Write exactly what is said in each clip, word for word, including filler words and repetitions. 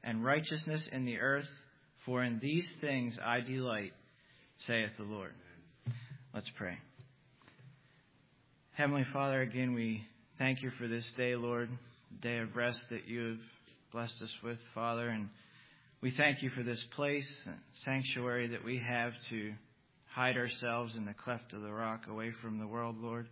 and righteousness in the earth, for in these things I delight, saith the Lord. Let's pray. Heavenly Father, again, we thank you for this day, Lord, day of rest that you have blessed us with, Father. And we thank you for this place, sanctuary that we have to hide ourselves in the cleft of the rock away from the world, Lord.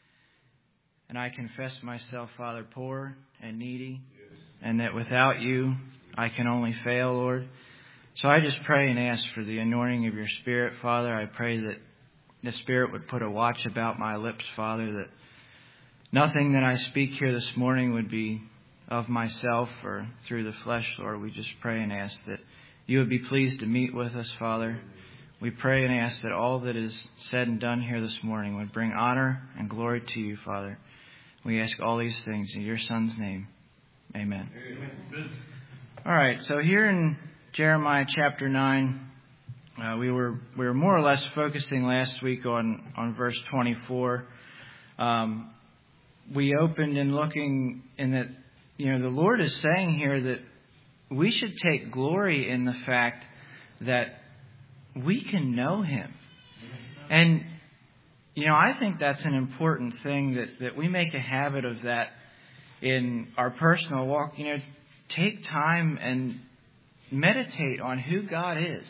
And I confess myself, Father, poor and needy, and that without you, I can only fail, Lord. So I just pray and ask for the anointing of your Spirit, Father. I pray that the Spirit would put a watch about my lips, Father, that nothing that I speak here this morning would be of myself or through the flesh, Lord. We just pray and ask that you would be pleased to meet with us, Father. We pray and ask that all that is said and done here this morning would bring honor and glory to you, Father. We ask all these things in your Son's name. Amen. Amen. All right, so here in Jeremiah chapter nine, uh, we were we were more or less focusing last week on, on verse twenty-four. Um, we opened in looking in that, you know, the Lord is saying here that we should take glory in the fact that we can know Him. And you know, I think that's an important thing that, that we make a habit of that in our personal walk. You know, take time and meditate on who God is.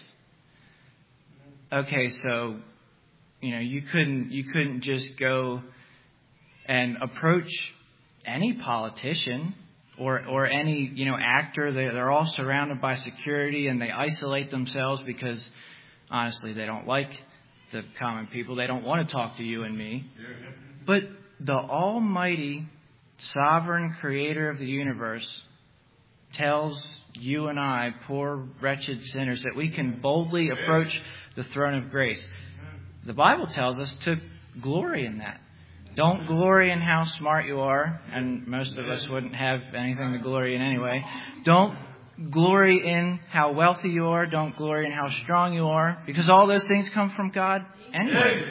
Okay, so, you know, you couldn't you couldn't just go and approach any politician or or any, you know, actor. They, they're all surrounded by security and they isolate themselves because, honestly, they don't like the common people. They don't want to talk to you and me. But the almighty, sovereign creator of the universe tells you and I, poor, wretched sinners, that we can boldly approach the throne of grace. The Bible tells us to glory in that. Don't glory in how smart you are, and most of us wouldn't have anything to glory in anyway. Don't glory in how wealthy you are. Don't glory in how strong you are, because all those things come from God anyway.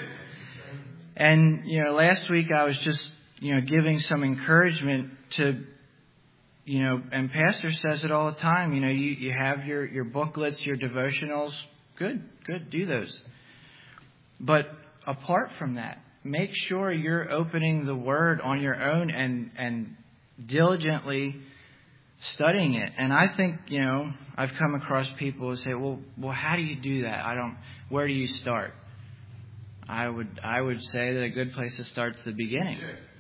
And, you know, last week I was just, you know, giving some encouragement to, you know, and Pastor says it all the time, you know, you, you have your, your booklets, your devotionals. Good, good, do those. But apart from that, make sure you're opening the Word on your own and, and diligently studying it. And I think, you know, I've come across people who say, well, well, how do you do that? I don't, where do you start? I would, I would say that a good place to start is the beginning.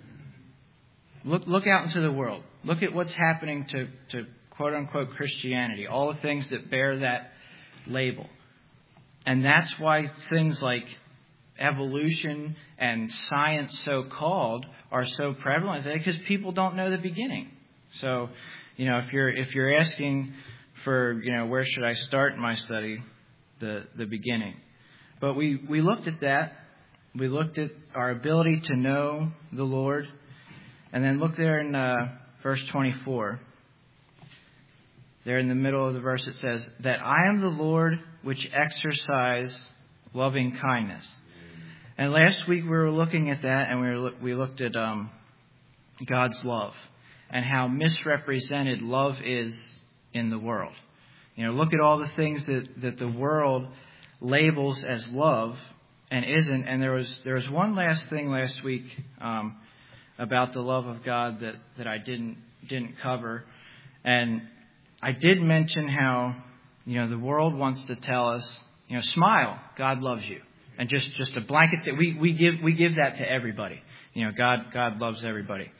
Look, look out into the world. Look at what's happening to, to quote unquote Christianity, all the things that bear that label. And that's why things like evolution and science, so-called, are so prevalent today, because people don't know the beginning. So, you know, if you're if you're asking for, you know, where should I start in my study, the the beginning. But we, we looked at that. We looked at our ability to know the Lord. And then look there in uh, verse twenty-four. There in the middle of the verse it says, that I am the Lord which exercise loving kindness. And last week we were looking at that, and we were, we looked at um, God's love and how misrepresented love is in the world. You know, look at all the things that, that the world labels as love and isn't. And there was there was one last thing last week um, about the love of God that, that I didn't didn't cover. And I did mention how, you know, the world wants to tell us, you know, smile, God loves you. And just, just a blanket say, we, we give we give that to everybody. You know, God God loves everybody.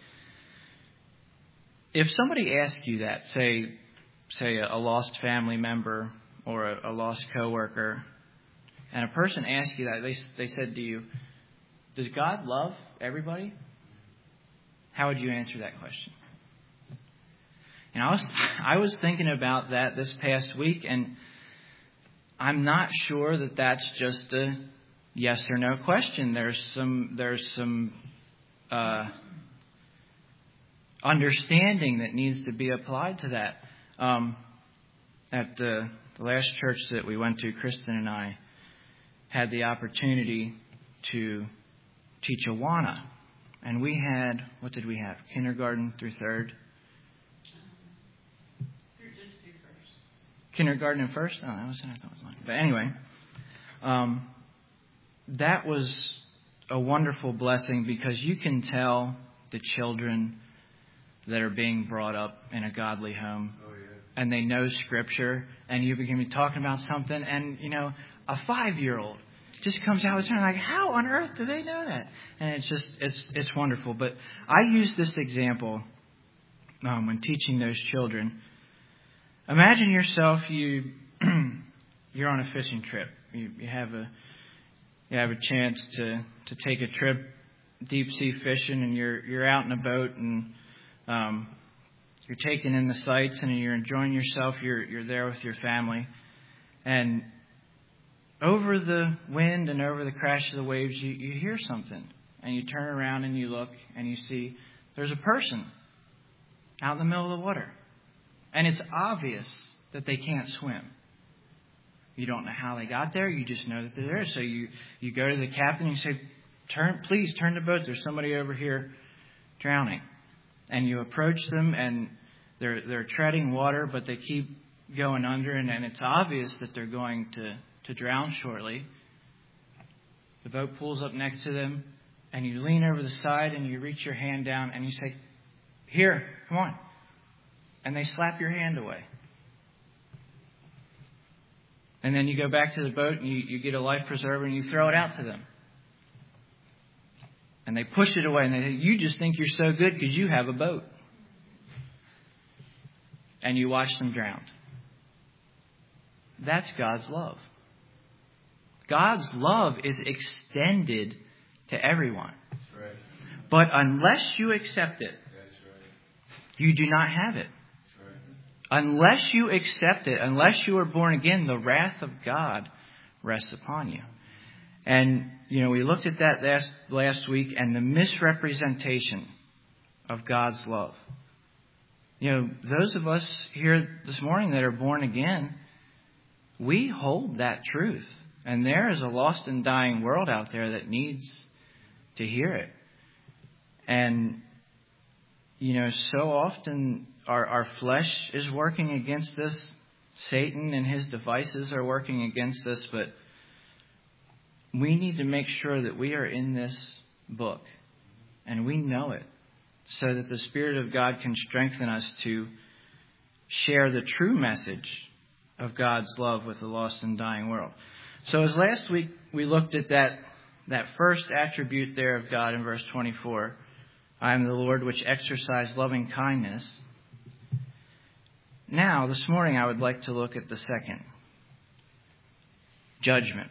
If somebody asks you that, say say a lost family member or a, a lost coworker, and a person asks you that, they they said to you, does God love everybody? How would you answer that question? And I was I was thinking about that this past week, and I'm not sure that that's just a yes or no question. There's some there's some uh, understanding that needs to be applied to that. Um, at the, the last church that we went to, Kristen and I had the opportunity to teach Awana. And we had, what did we have? Kindergarten through third? kindergarten and first. Oh, that was it. I thought it was mine. But anyway, um, that was a wonderful blessing because you can tell the children that are being brought up in a godly home. Oh, yeah. And they know Scripture, and you begin to be talking about something, and, you know, a five-year-old just comes out with something like, how on earth do they know that? And it's just, it's it's wonderful. But I use this example um, when teaching those children. Imagine yourself, you, you're on a fishing trip. You, you have a you have a chance to, to take a trip deep sea fishing, and you're you're out in a boat, and um, you're taking in the sights, and you're enjoying yourself. You're you're there with your family, and over the wind and over the crash of the waves, you, you hear something, and you turn around and you look, and you see there's a person out in the middle of the water, and it's obvious that they can't swim. You don't know how they got there. You just know that they're there. So you, you go to the captain and you say, "Turn, please turn the boat. There's somebody over here drowning." And you approach them, and they're they're treading water, but they keep going under, and, and it's obvious that they're going to, to drown shortly. The boat pulls up next to them, and you lean over the side, and you reach your hand down, and you say, "Here, come on." And they slap your hand away. And then you go back to the boat, and you, you get a life preserver, and you throw it out to them. And they push it away, and they say, "You just think you're so good because you have a boat." And you watch them drown. That's God's love. God's love is extended to everyone. That's right. But unless you accept it, that's right, you do not have it. That's right. Unless you accept it, unless you are born again, the wrath of God rests upon you. And, you know, we looked at that last, last week, and the misrepresentation of God's love. You know, those of us here this morning that are born again, we hold that truth. And there is a lost and dying world out there that needs to hear it. And, you know, so often our, our flesh is working against this. Satan and his devices are working against us, but we need to make sure that we are in this book and we know it so that the Spirit of God can strengthen us to share the true message of God's love with the lost and dying world. So as last week we looked at that, that first attribute there of God in verse twenty-four, "I am the Lord which exercise loving kindness." Now, this morning I would like to look at the second, judgment.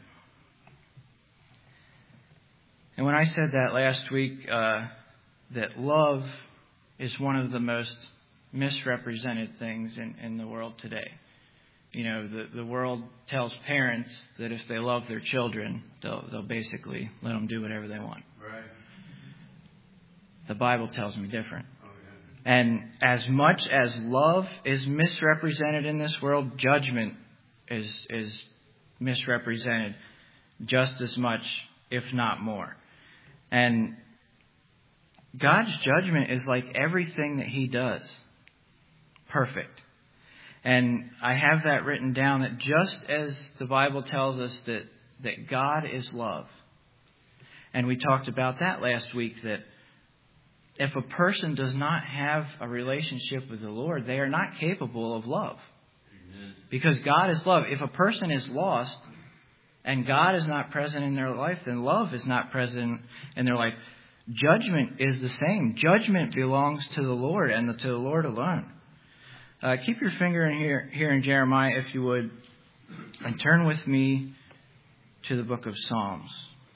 And when I said that last week, uh, that love is one of the most misrepresented things in, in the world today. You know, the, the world tells parents that if they love their children, they'll, they'll basically let them do whatever they want. Right. The Bible tells me different. Oh, yeah. And as much as love is misrepresented in this world, judgment is is misrepresented just as much, if not more. And God's judgment is like everything that He does. Perfect. And I have that written down that just as the Bible tells us that, that God is love. And we talked about that last week, that if a person does not have a relationship with the Lord, they are not capable of love. Amen. Because God is love. If a person is lost and God is not present in their life, then love is not present in their life. Judgment is the same. Judgment belongs to the Lord and to the Lord alone. Uh, keep your finger in here, here in Jeremiah, if you would, and turn with me to the book of Psalms.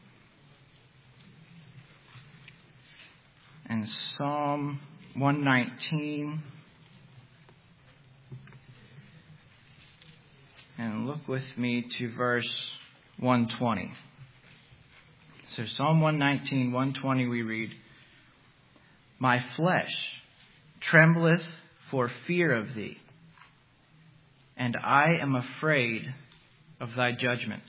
And Psalm one nineteen. And look with me to verse one twenty. So Psalm one nineteen, one twenty we read, "My flesh trembleth for fear of thee, and I am afraid of thy judgments."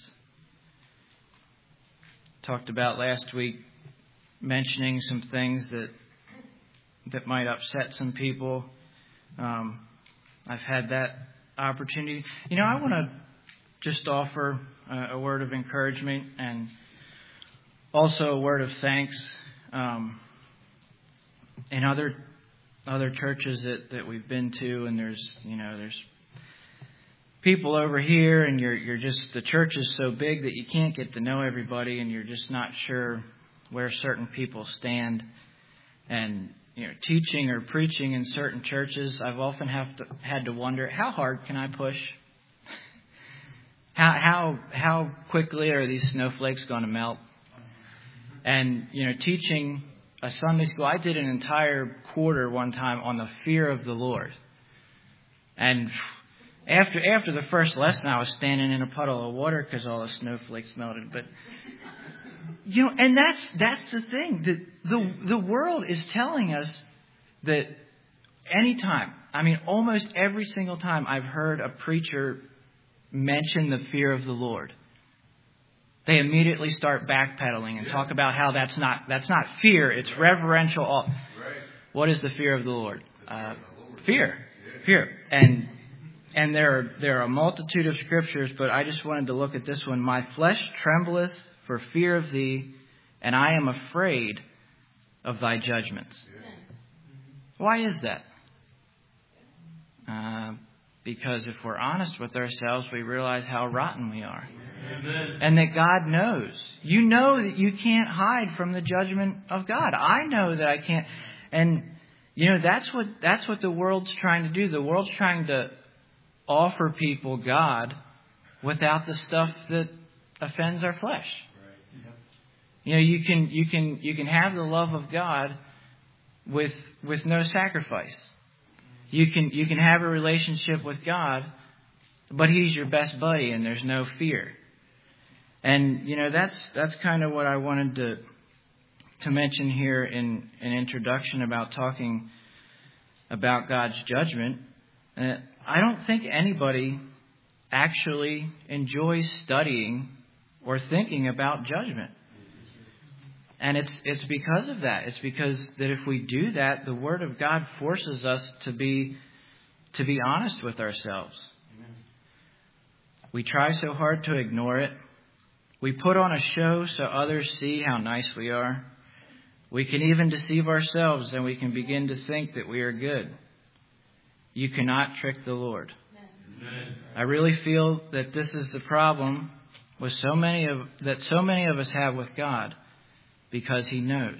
Talked about last week, mentioning some things that that might upset some people. Um, I've had that opportunity. You know, I want to just offer a, a word of encouragement and also a word of thanks. Um, in other other churches that, that we've been to, and there's you know there's people over here, and you're you're just the church is so big that you can't get to know everybody, and you're just not sure where certain people stand. And you know, teaching or preaching in certain churches, I've often have to had to wonder, how hard can I push? How how how quickly are these snowflakes going to melt? And you know, teaching a Sunday school, I did an entire quarter one time on the fear of the Lord. And after after the first lesson, I was standing in a puddle of water because all the snowflakes melted. But you know, and that's that's the thing. The the the world is telling us that anytime, I mean, almost every single time I've heard a preacher mention the fear of the Lord, they immediately start backpedaling and talk about how that's not that's not fear, it's reverential awe. What is the fear of the Lord? Uh, fear, fear, and and there are there are a multitude of scriptures, but I just wanted to look at this one. My flesh trembleth for fear of thee, and I am afraid of thy judgments. Why is that? Uh, because if we're honest with ourselves, we realize how rotten we are. Amen. And that God knows. You know that you can't hide from the judgment of God. I know that I can't. And, you know, that's what that's what the world's trying to do. The world's trying to offer people God without the stuff that offends our flesh. You know, you can you can you can have the love of God with with no sacrifice. You can you can have a relationship with God, but He's your best buddy and there's no fear. And you know, that's that's kind of what I wanted to to mention here in an introduction about talking about God's judgment. Uh, I don't think anybody actually enjoys studying or thinking about judgment. And it's it's because of that. It's because that if we do that, the Word of God forces us to be to be honest with ourselves. Amen. We try so hard to ignore it. We put on a show so others see how nice we are. We can even deceive ourselves, and we can begin to think that we are good. You cannot trick the Lord. Amen. I really feel that this is the problem with so many of that so many of us have with God. Because He knows.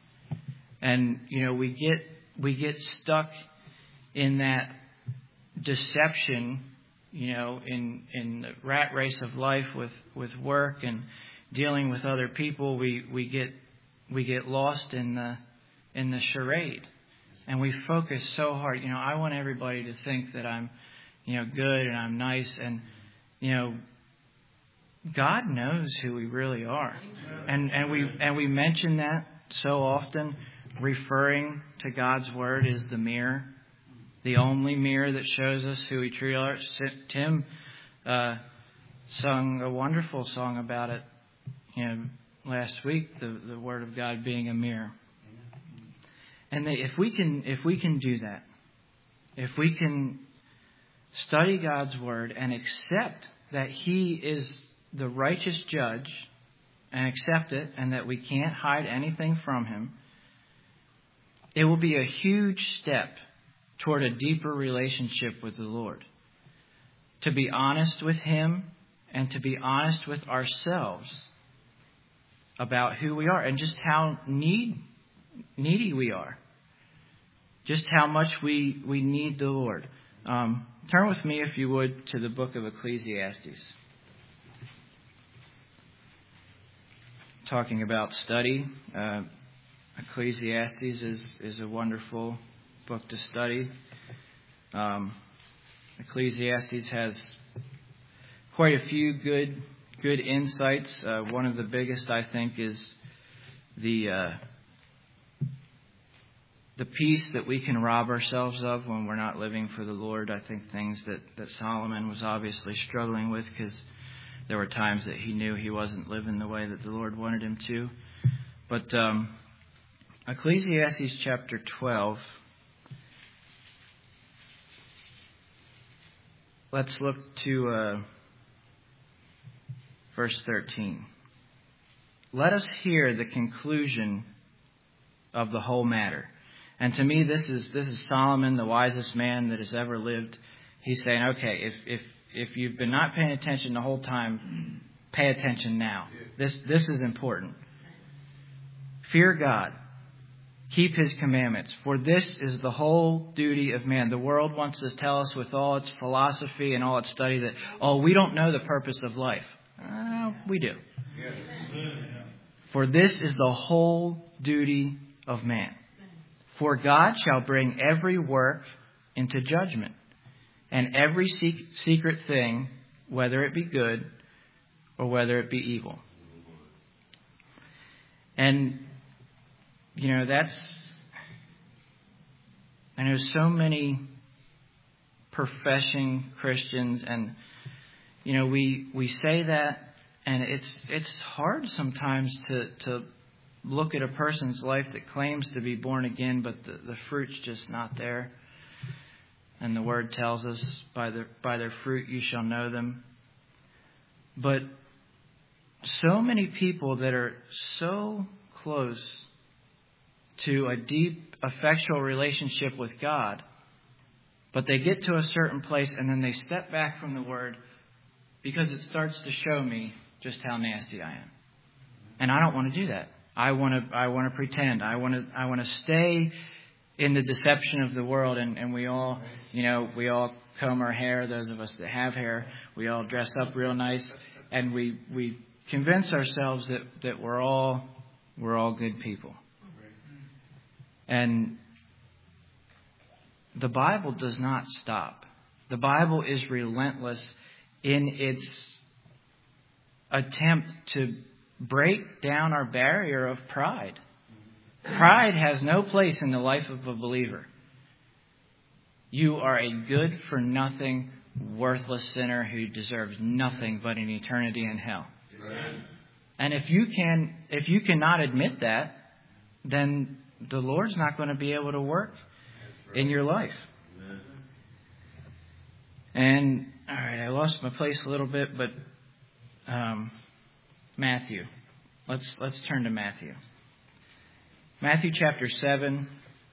And, you know, we get we get stuck in that deception, you know, in, in the rat race of life with, with work and dealing with other people. We, we get we get lost in the in the charade. And we focus so hard. You know, I want everybody to think that I'm, you know, good and I'm nice, and, you know, God knows who we really are. And and we and we mention that so often, referring to God's Word as the mirror, the only mirror that shows us who we truly are. Tim uh, sung a wonderful song about it, you know, last week, the, the Word of God being a mirror. And that if we can if we can do that, if we can study God's Word and accept that He is the righteous judge, and accept it, and that we can't hide anything from Him, it will be a huge step toward a deeper relationship with the Lord. To be honest with Him and to be honest with ourselves about who we are and just how need, needy we are. Just how much we, we need the Lord. Um, turn with me, if you would, to the book of Ecclesiastes. Talking about study, uh, Ecclesiastes is, is a wonderful book to study. Um, Ecclesiastes has quite a few good good insights. Uh, one of the biggest, I think, is the uh, the peace that we can rob ourselves of when we're not living for the Lord. I think things that, that Solomon was obviously struggling with, because there were times that he knew he wasn't living the way that the Lord wanted him to. But um, Ecclesiastes chapter twelve. let's look to uh, verse thirteen. Let us hear the conclusion of the whole matter. And to me, this is this is Solomon, the wisest man that has ever lived. He's saying, okay, if if if you've been not paying attention the whole time, pay attention now. This this is important. Fear God. Keep His commandments. For this is the whole duty of man. The world wants to tell us with all its philosophy and all its study that, oh, we don't know the purpose of life. Uh, we do. For this is the whole duty of man. For God shall bring every work into judgment, and every secret thing, whether it be good or whether it be evil. And, you know, that's, I know so many professing Christians, and, you know, we, we say that, and it's it's hard sometimes to, to look at a person's life that claims to be born again, but the, the fruit's just not there. And the Word tells us, by their, by their fruit you shall know them. But so many people that are so close to a deep, effectual relationship with God, but they get to a certain place and then they step back from the Word because it starts to show me just how nasty I am. And I don't want to do that. I want to I want to pretend. I want to I want to stay in the deception of the world, and, and we all, you know, we all comb our hair, those of us that have hair, we all dress up real nice, and we we convince ourselves that, that we're all we're all good people. And the Bible does not stop. The Bible is relentless in its attempt to break down our barrier of pride. Pride has no place in the life of a believer. You are a good-for-nothing, worthless sinner who deserves nothing but an eternity in hell. Amen. And if you can, if you cannot admit that, then the Lord's not going to be able to work in your life. Amen. And all right, I lost my place a little bit, but um, Matthew. Let's let's turn to Matthew. Matthew chapter seven.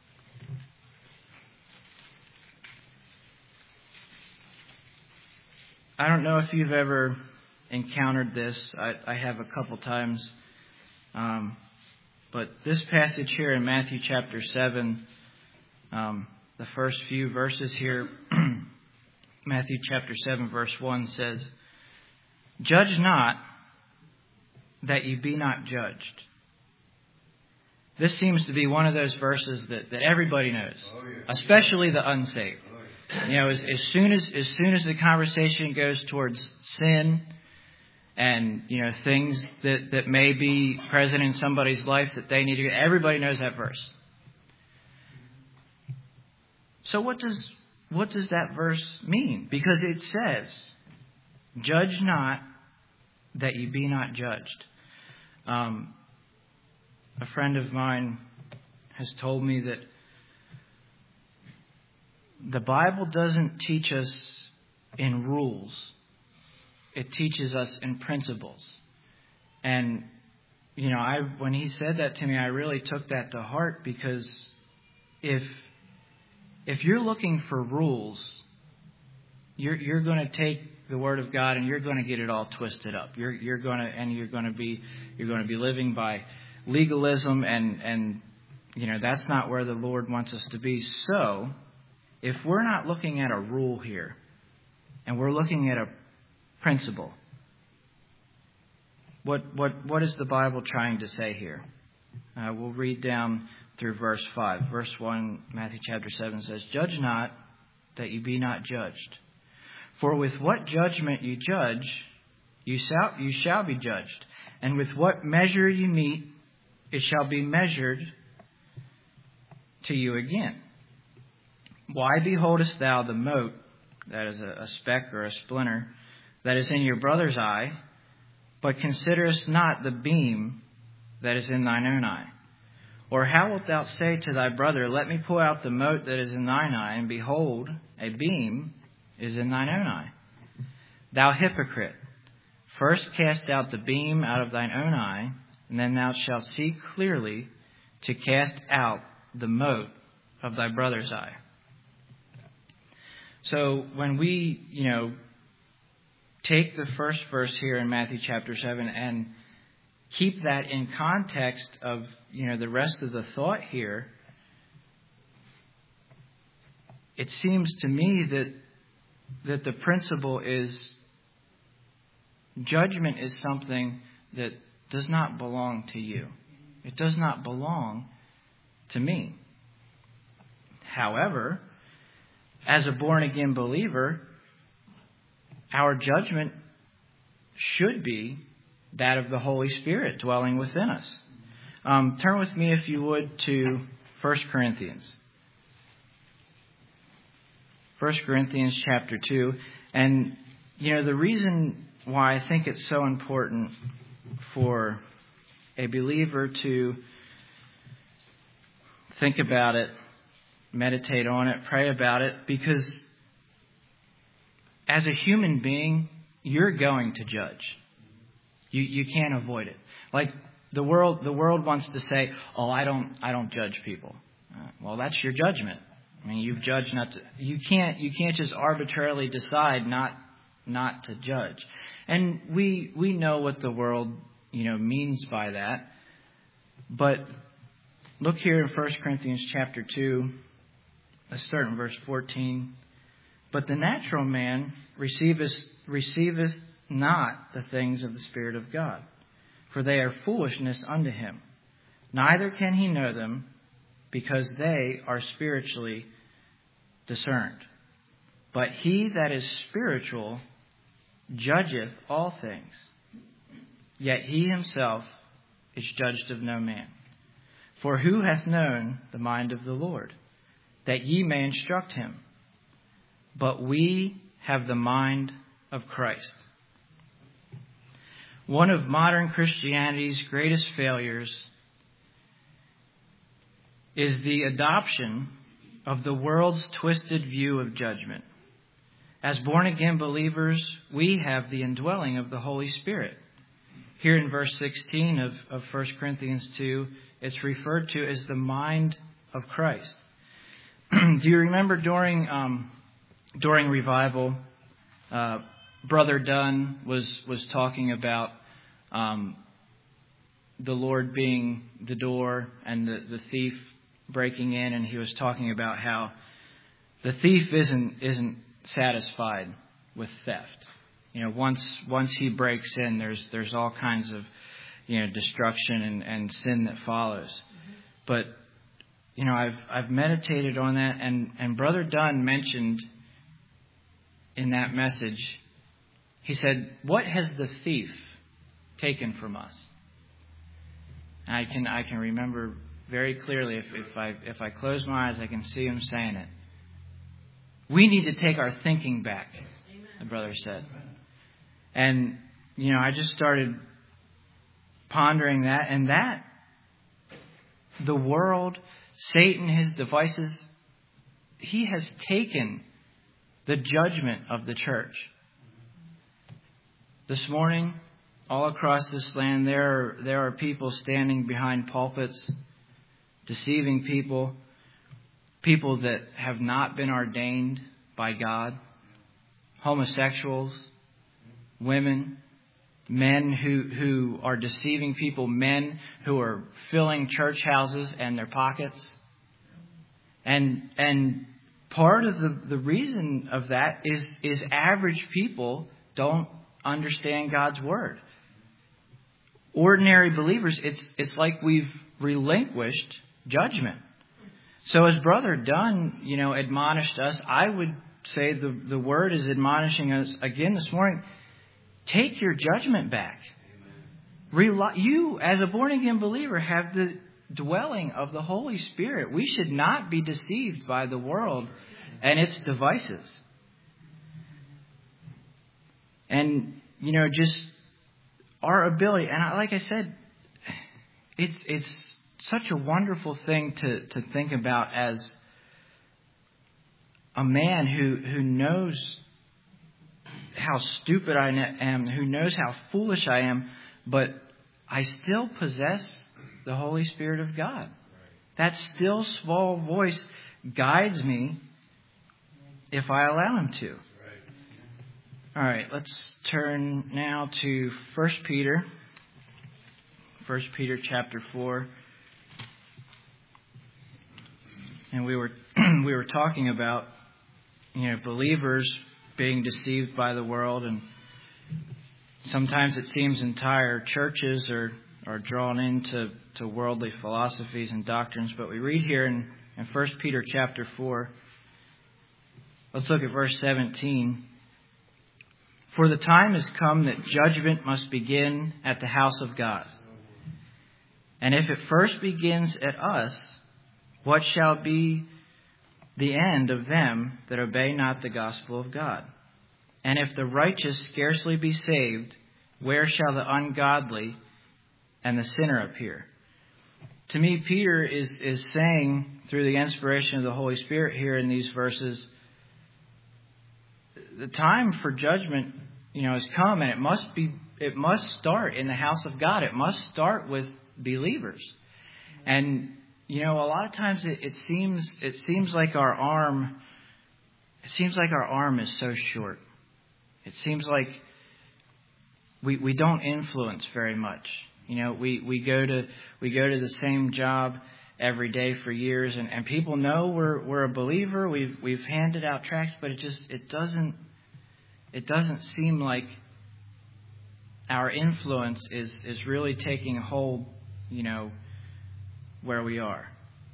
I don't know if you've ever encountered this. I, I have a couple times. Um, but this passage here in Matthew chapter seven, um, the first few verses here, Matthew chapter seven, verse one says, "Judge not, that you be not judged." This seems to be one of those verses that, that everybody knows, oh, yeah. especially the unsaved. Oh, yeah. You know, as, as soon as as soon as the conversation goes towards sin and, you know, things that, that may be present in somebody's life that they need to, everybody knows that verse. So what does what does that verse mean? Because it says, "Judge not, that you be not judged." Um, a friend of mine has told me that the Bible doesn't teach us in rules. It teaches us in principles. And, you know, I when he said that to me, I really took that to heart, because if if you're looking for rules, you're you're going to take the Word of God and you're going to get it all twisted up. You're you're going to and you're going to be you're going to be living by legalism, and and you know that's not where the Lord wants us to be. So, if we're not looking at a rule here, and we're looking at a principle, what what what is the Bible trying to say here? Uh, we'll read down through verse five. Verse one, Matthew chapter seven says, "Judge not, that you be not judged. For with what judgment you judge, you shall, you shall be judged. And with what measure you meet, it shall be measured to you again. Why beholdest thou the mote," that is a, a speck or a splinter, "that is in your brother's eye, but considerest not the beam that is in thine own eye? Or how wilt thou say to thy brother, Let me pull out the mote that is in thine eye, and behold, a beam is in thine own eye. Thou hypocrite, first cast out the beam out of thine own eye, and then thou shalt see clearly to cast out the mote of thy brother's eye. So when we, you know, take the first verse here in Matthew chapter seven and keep that in context of, you know, the rest of the thought here, it seems to me that that the principle is judgment is something that does not belong to you. It does not belong to me. However, as a born-again believer, our judgment should be that of the Holy Spirit dwelling within us. Um, turn with me, if you would, to First Corinthians. First Corinthians chapter two. And, you know, the reason why I think it's so important for a believer to think about it, meditate on it, pray about it, because as a human being, you're going to judge. You you can't avoid it. Like the world, the world wants to say, "Oh, I don't, I don't judge people." Uh, well, that's your judgment. I mean, you've judged not to. You can't, you can't just arbitrarily decide not, not to judge. And we we know what the world, you know, means by that. But look here in First Corinthians chapter two. Let's start in verse fourteen. But the natural man receiveth receiveth not the things of the Spirit of God, for they are foolishness unto him. Neither can he know them, because they are spiritually discerned. But he that is spiritual judgeth all things, yet he himself is judged of no man. For who hath known the mind of the Lord, that ye may instruct him? But we have the mind of Christ. One of modern Christianity's greatest failures is the adoption of the world's twisted view of judgment. As born-again believers, we have the indwelling of the Holy Spirit. Here in verse sixteen of, of First Corinthians two, it's referred to as the mind of Christ. Do you remember during um, during revival, uh, Brother Dunn was was talking about um, the Lord being the door and the, the thief breaking in, and he was talking about how the thief isn't isn't satisfied with theft. You know, once once he breaks in, there's there's all kinds of, you know, destruction and, and sin that follows. Mm-hmm. But you know, I've I've meditated on that, and, and Brother Dunn mentioned in that message, he said, "What has the thief taken from us?" And I can I can remember very clearly, if, if I if I close my eyes, I can see him saying it. We need to take our thinking back, Amen. The brother said. And, you know, I just started pondering that, and that, the world, Satan, his devices, he has taken the judgment of the church. This morning, all across this land, there are, there are people standing behind pulpits, deceiving people, people that have not been ordained by God, homosexuals, women, men who, who are deceiving people, men who are filling church houses and their pockets. And and part of the, the reason of that is, is average people don't understand God's word. Ordinary believers, it's it's like we've relinquished judgment. So as Brother Dunn, you know, admonished us, I would say the, the word is admonishing us again this morning. Take your judgment back. Rely, you, as a born-again believer, have the dwelling of the Holy Spirit. We should not be deceived by the world and its devices. And, you know, just our ability, and I, like I said, it's it's such a wonderful thing to, to think about as a man who, who knows how stupid I am, who knows how foolish I am, but I still possess the Holy Spirit of God. That still small voice guides me if I allow him to. All right, let's turn now to First Peter. First Peter chapter four. And we were we were talking about, you know, believers being deceived by the world, and sometimes it seems entire churches are, are drawn into to worldly philosophies and doctrines. But we read here in, in First Peter chapter four. Let's look at verse seventeen. For the time has come that judgment must begin at the house of God. And if it first begins at us, what shall be the end of them that obey not the gospel of God? And if the righteous scarcely be saved, where shall the ungodly and the sinner appear? To me, Peter is, is saying through the inspiration of the Holy Spirit here in these verses, the time for judgment, you know, has come, and it must be, it must start in the house of God. It must start with believers. And, you know, a lot of times it, it seems, it seems like our arm, it seems like our arm is so short. It seems like we, we don't influence very much. You know, we, we go to, we go to the same job every day for years, and, and people know we're, we're a believer. We've, we've handed out tracts, but it just, it doesn't, It doesn't seem like our influence is, is really taking hold, you know, where we are.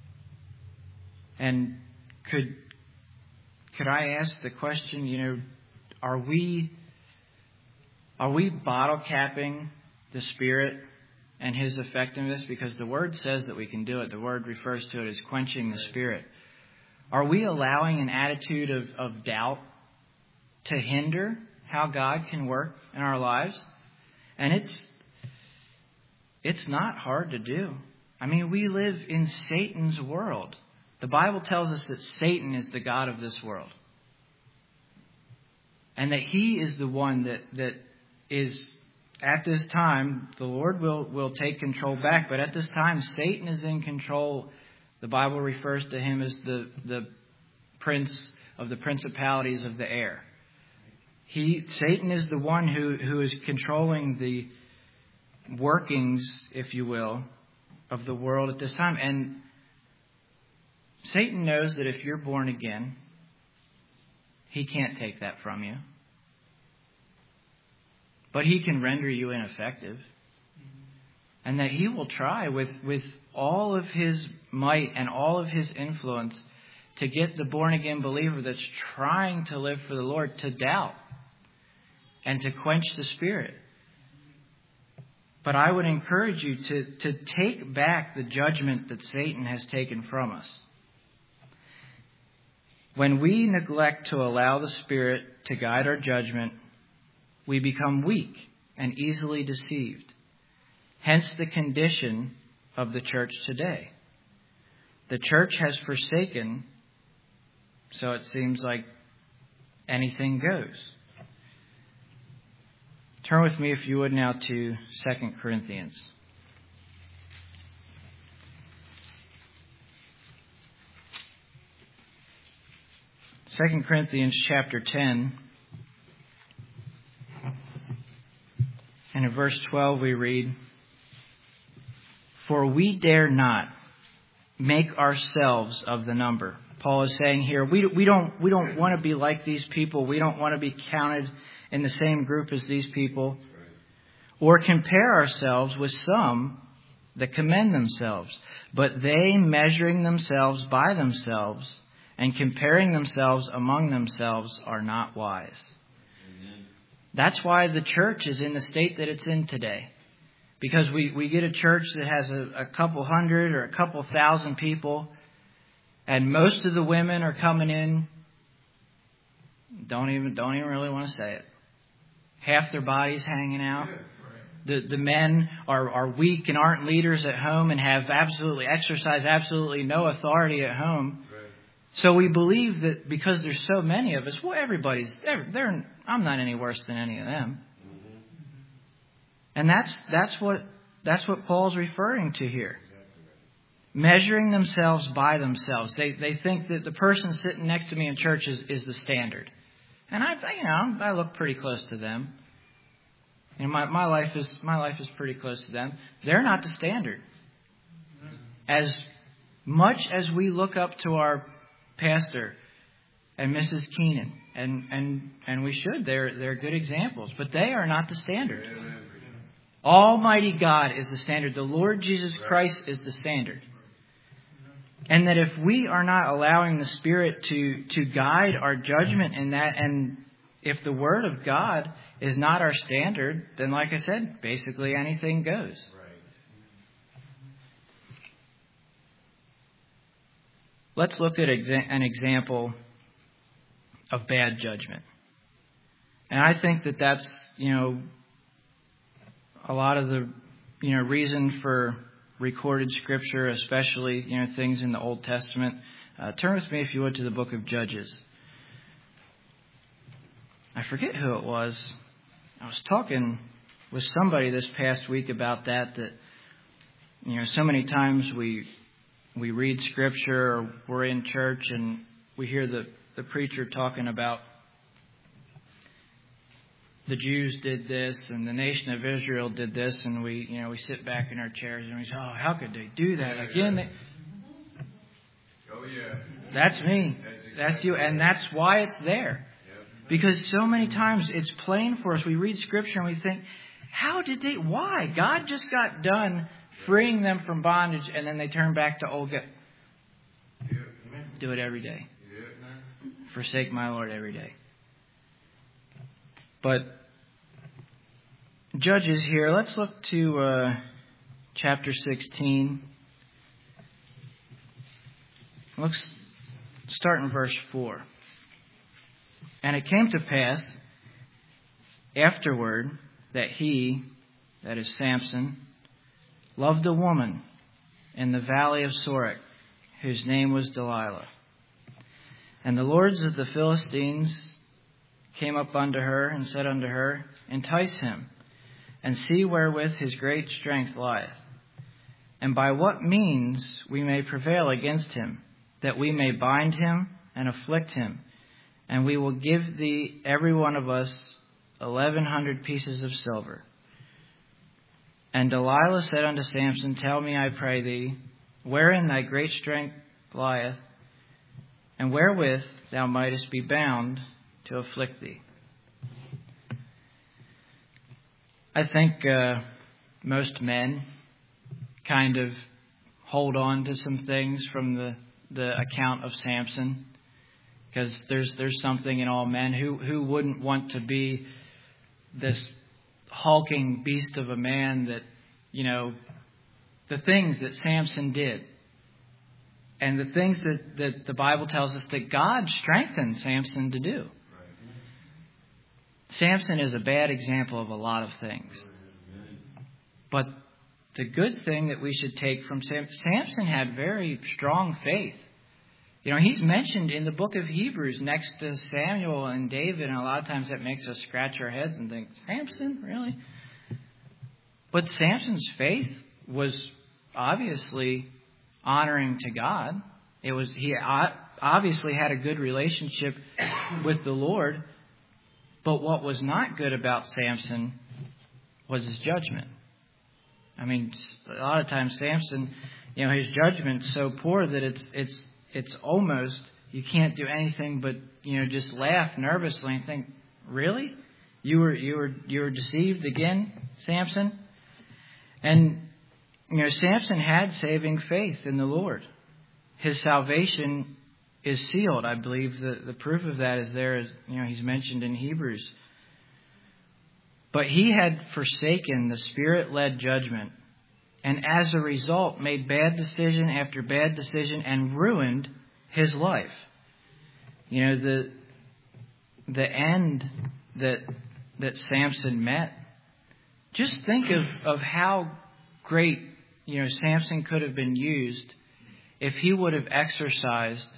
And could could I ask the question, you know, are we are we bottle capping the Spirit and His effectiveness? Because the Word says that we can do it. The Word refers to it as quenching the Spirit. Are we allowing an attitude of, of doubt to hinder how God can work in our lives? And it's it's not hard to do. I mean, we live in Satan's world. The Bible tells us that Satan is the god of this world. And that he is the one that, that is, at this time, the Lord will, will take control back. But at this time, Satan is in control. The Bible refers to him as the, the prince of the principalities of the air. He, Satan is the one who, who is controlling the workings, if you will, of the world at this time. And Satan knows that if you're born again, he can't take that from you. But he can render you ineffective. And that he will try with, with all of his might and all of his influence to get the born again believer that's trying to live for the Lord to doubt and to quench the Spirit. But I would encourage you to, to take back the judgment that Satan has taken from us. When we neglect to allow the Spirit to guide our judgment, we become weak and easily deceived. Hence the condition of the church today. The church has forsaken, so it seems like anything goes. Turn with me, if you would, now to Second Corinthians. Second Corinthians chapter ten. And in verse twelve we read, "For we dare not make ourselves of the number." Paul is saying here, we, we don't, we don't want to be like these people. We don't want to be counted in the same group as these people, or compare ourselves with some that commend themselves. But they, measuring themselves by themselves and comparing themselves among themselves, are not wise. Amen. That's why the church is in the state that it's in today. Because we, we get a church that has a, a couple hundred or a couple thousand people, and most of the women are coming in, don't even don't even really want to say it. Half their bodies hanging out. The the men are, are weak and aren't leaders at home and have absolutely exercise absolutely no authority at home. So we believe that because there's so many of us, well, everybody's, they're, they're, I'm not any worse than any of them. And that's, that's what, that's what Paul's referring to here. Measuring themselves by themselves. They, they think that the person sitting next to me in church is, is the standard. And I, you know, I look pretty close to them. You know, my, my life is, my life is pretty close to them. They're not the standard. As much as we look up to our pastor and Missus Keenan, and, and, and we should, they're, they're good examples, but they are not the standard. Almighty God is the standard. The Lord Jesus Christ is the standard. And that if we are not allowing the Spirit to, to guide our judgment in that, and if the Word of God is not our standard, then like I said, basically anything goes. Let's look at exa- an example of bad judgment. And I think that that's, you know, a lot of the, you know, reason for recorded Scripture, especially, you know, things in the Old Testament. Uh, turn with me, if you would, to the book of Judges. I forget who it was. I was talking with somebody this past week about that, that, you know, so many times we we read Scripture or we're in church and we hear the, the preacher talking about the Jews did this and the nation of Israel did this, and we, you know, we sit back in our chairs and we say, oh, how could they do that again? They... Oh, yeah. That's me. That's you. And that's why it's there. Because so many times it's plain for us. We read Scripture and we think, how did they, why? God just got done freeing them from bondage, and then they turn back to old. Go- Do it every day. Forsake my Lord every day. But Judges here, let's look to uh, chapter sixteen. Let's start in verse four. And it came to pass afterward that he, that is Samson, loved a woman in the valley of Sorek, whose name was Delilah. And the lords of the Philistines came up unto her and said unto her, entice him, and see wherewith his great strength lieth, and by what means we may prevail against him, that we may bind him and afflict him, and we will give thee every one of us eleven hundred pieces of silver. And Delilah said unto Samson, tell me, I pray thee, wherein thy great strength lieth, and wherewith thou mightest be bound to afflict thee. I think uh, most men kind of hold on to some things from the, the account of Samson, because there's there's something in all men. Who who wouldn't want to be this hulking beast of a man that, you know, the things that Samson did, and the things that, that the Bible tells us that God strengthened Samson to do. Samson is a bad example of a lot of things. But the good thing that we should take from Samson, Samson had very strong faith. You know, he's mentioned in the book of Hebrews next to Samuel and David, and a lot of times that makes us scratch our heads and think, Samson, really? But Samson's faith was obviously honoring to God. It was he obviously had a good relationship with the Lord. But what was not good about Samson was his judgment. I mean, a lot of times Samson, you know, his judgment's so poor that it's it's it's almost, you can't do anything but, you know, just laugh nervously and think, really? You were you were you were deceived again, Samson? And you know, Samson had saving faith in the Lord. His salvation is sealed. I believe the, the proof of that is there, as you know, he's mentioned in Hebrews. But he had forsaken the Spirit-led judgment, and as a result made bad decision after bad decision and ruined his life. You know, the the end that that Samson met. Just think of, of how great, you know, Samson could have been used if he would have exercised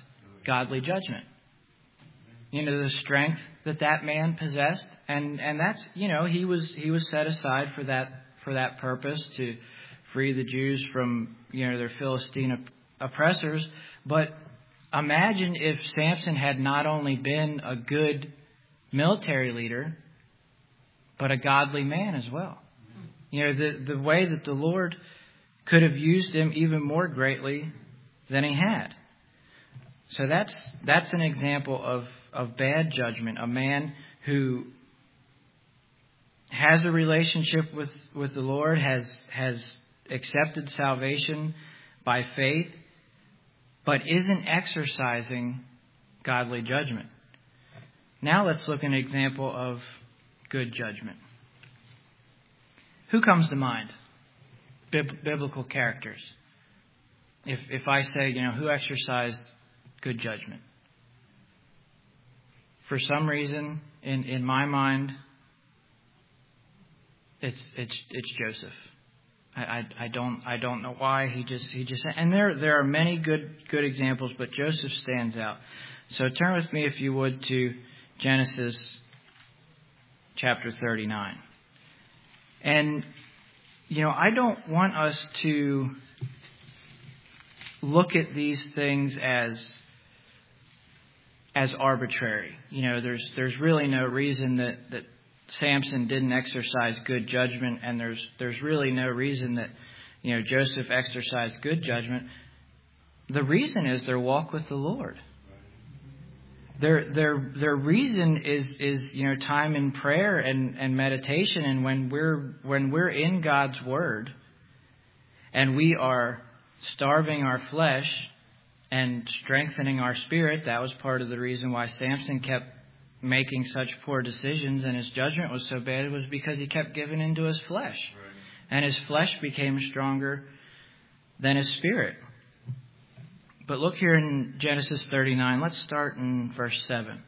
godly judgment. You know, the strength that that man possessed, and, and that's, you know, he was he was set aside for that for that purpose, to free the Jews from, you know, their Philistine oppressors. But imagine if Samson had not only been a good military leader, but a godly man as well. You know, the, the way that the Lord could have used him even more greatly than he had. So that's that's an example of, of bad judgment. A man who has a relationship with, with the Lord, has has accepted salvation by faith, but isn't exercising godly judgment. Now let's look at an example of good judgment. Who comes to mind? Bib- biblical characters. If if I say, you know, who exercised good judgment? For some reason, in, in my mind, it's it's it's Joseph. I, I I don't I don't know why. He just he just and there there are many good good examples, but Joseph stands out. So turn with me, if you would, to Genesis chapter thirty-nine. And you know, I don't want us to look at these things as as arbitrary. You know, there's there's really no reason that, that Samson didn't exercise good judgment, and there's there's really no reason that, you know, Joseph exercised good judgment. The reason is their walk with the Lord. Their their their reason is is you know time in prayer and, and meditation, and when we're when we're in God's Word and we are starving our flesh and strengthening our spirit. That was part of the reason why Samson kept making such poor decisions and his judgment was so bad. It was because he kept giving into his flesh, right. And his flesh became stronger than his spirit. But look here in Genesis thirty-nine. Let's start in verse seven.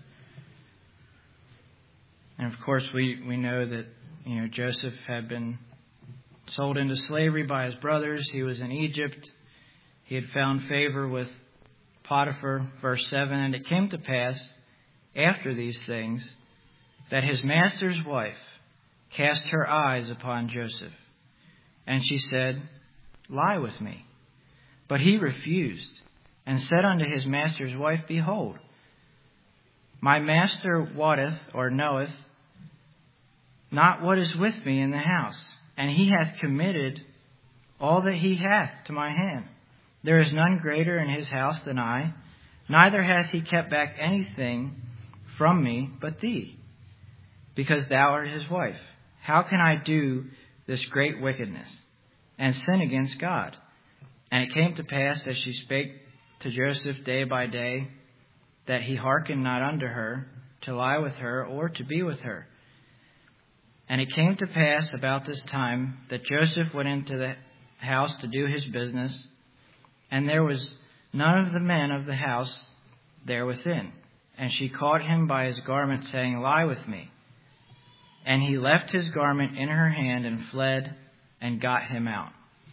And of course, we, we know that, you know, Joseph had been sold into slavery by his brothers. He was in Egypt. He had found favor with Potiphar. Verse seven. And it came to pass after these things that his master's wife cast her eyes upon Joseph. And she said, "Lie with me." But he refused, and said unto his master's wife, "Behold, my master wotteth or knoweth not what is with me in the house, and he hath committed all that he hath to my hand. There is none greater in his house than I, neither hath he kept back anything from me but thee, because thou art his wife. How can I do this great wickedness, and sin against God?" And it came to pass, as she spake to Joseph day by day, that he hearkened not unto her, to lie with her, or to be with her. And it came to pass about this time that Joseph went into the house to do his business, and there was none of the men of the house there within. And she caught him by his garment, saying, "Lie with me." And he left his garment in her hand and fled and got him out.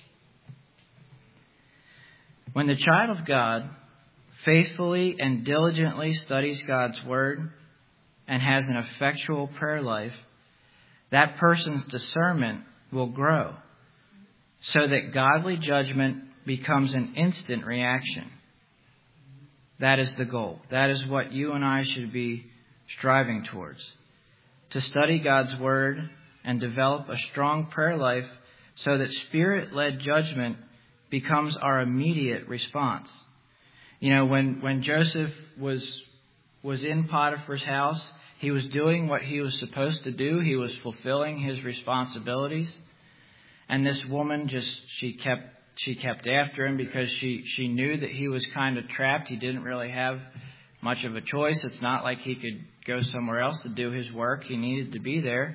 When the child of God faithfully and diligently studies God's Word and has an effectual prayer life, that person's discernment will grow so that godly judgment becomes an instant reaction. That is the goal. That is what you and I should be striving towards. To study God's Word and develop a strong prayer life so that Spirit-led judgment becomes our immediate response. You know, when, when Joseph was was in Potiphar's house, he was doing what he was supposed to do. He was fulfilling his responsibilities. And this woman just, she kept she kept after him because she, she knew that he was kind of trapped. He didn't really have much of a choice. It's not like he could go somewhere else to do his work. He needed to be there.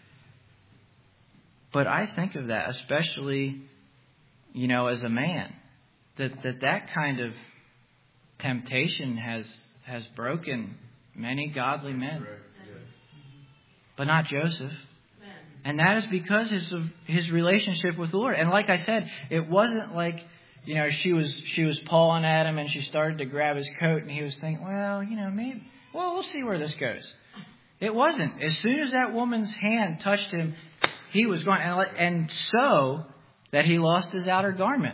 But I think of that, especially, you know, as a man, that that, that kind of temptation has has broken many godly men. Right. Yes. But not Joseph. And that is because his, of his relationship with the Lord. And like I said, it wasn't like, you know, she was she was pulling at him and she started to grab his coat and he was thinking, well, you know, maybe, well, we'll see where this goes. It wasn't. As soon as that woman's hand touched him, he was going, and so that he lost his outer garment.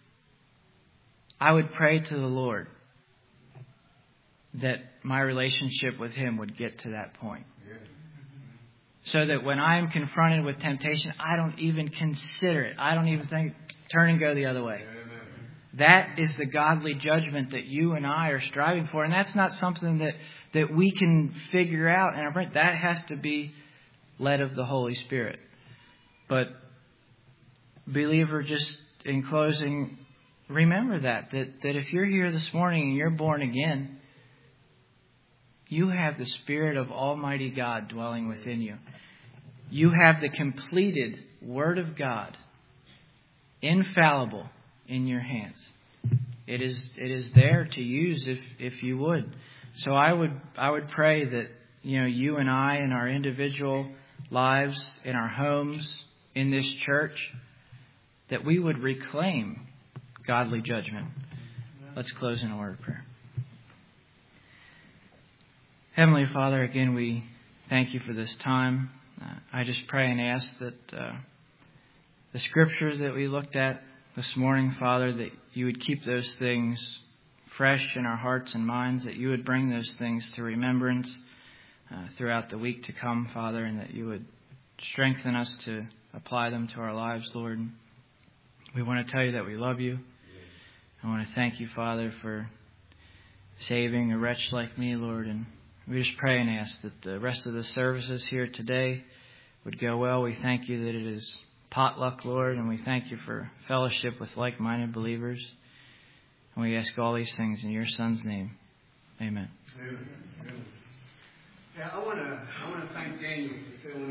I would pray to the Lord that my relationship with Him would get to that point. So that when I am confronted with temptation, I don't even consider it. I don't even think, turn and go the other way. That is the godly judgment that you and I are striving for. And that's not something that, that we can figure out in our brain. That has to be led of the Holy Spirit. But, believer, just in closing, remember that, that, that if you're here this morning and you're born again, you have the Spirit of Almighty God dwelling within you. You have the completed Word of God, infallible, in your hands. It is it is there to use if if you would. So I would I would pray that, you know, you and I in our individual lives, in our homes, in this church, that we would reclaim godly judgment. Let's close in a word of prayer. Heavenly Father, again, we thank you for this time. Uh, I just pray and ask that uh, the scriptures that we looked at this morning, Father, that you would keep those things fresh in our hearts and minds, that you would bring those things to remembrance uh, throughout the week to come, Father, and that you would strengthen us to apply them to our lives, Lord. We want to tell you that we love you. I want to thank you, Father, for saving a wretch like me, Lord, and we just pray and ask that the rest of the services here today would go well. We thank you that it is potluck, Lord, and we thank you for fellowship with like-minded believers. And we ask all these things in your Son's name. Amen. Amen. Yeah, I want to I want to thank Daniel for filling